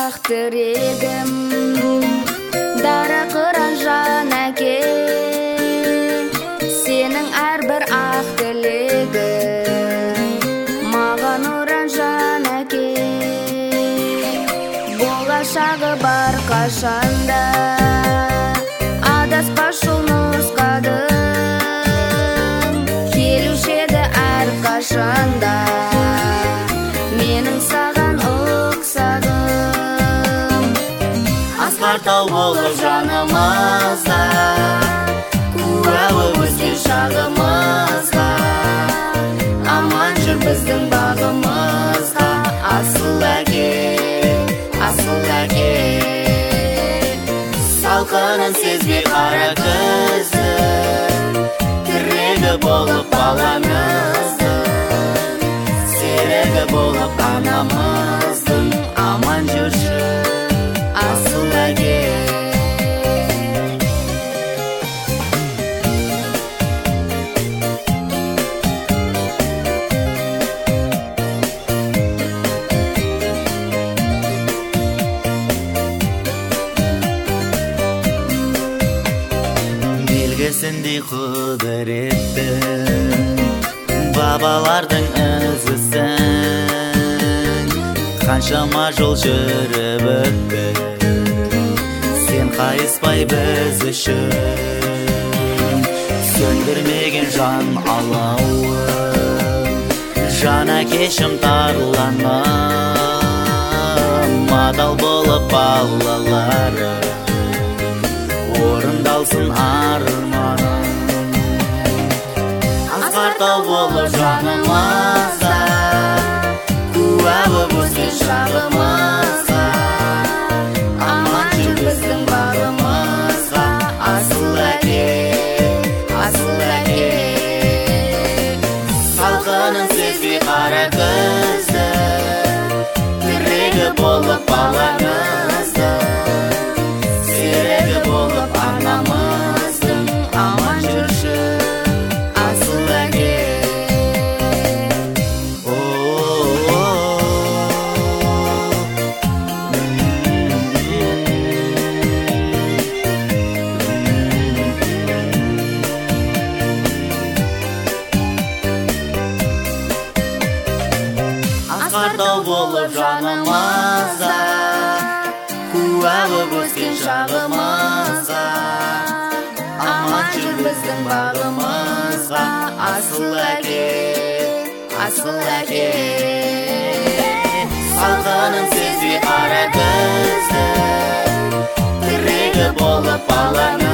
ақ тірегім, дара қыран жан әке, сенің әрбір ақ тілегің маған ұран жан әке. Болашағы бар қашанда, адаспас жол нұсқадың, келуші еді әр қашанда менің саған ұқсадым. Асқар тау болып жанымызда, куәлі өскен шағымызға, аман жүр біздің бағымызға. Асыл әке, асыл әке, салқынын сезбей қара күздің, тірегі болып баламыздың, серігі болып анамыздың. Аман жүрші асыл әке. Белгісіндей құдіретті бабалардың ізісің, қаншама жол жүріп өтті, сен қайыспай біз үшін. Сөндірмеген жан алауы, жан әкешім тарланым, адал болып балалары, орындалсын арманым. Асқар тау болып жанымызда, куәлі өскен шағымызға, аман жүр біздің бағымызға. Асыл әке, асыл әке, салқынын сезбей қара күздің, тірегі болып баламыздың, серігі болып анамыздың. Аман жүрші асыл әке. Асқар тау болып жанымызда, куәлі өскен шағымызға, аман жүр біздің бағымызға. Асыл әке, асыл әке, салқынын сезбей қара күздің, тірегі болып балам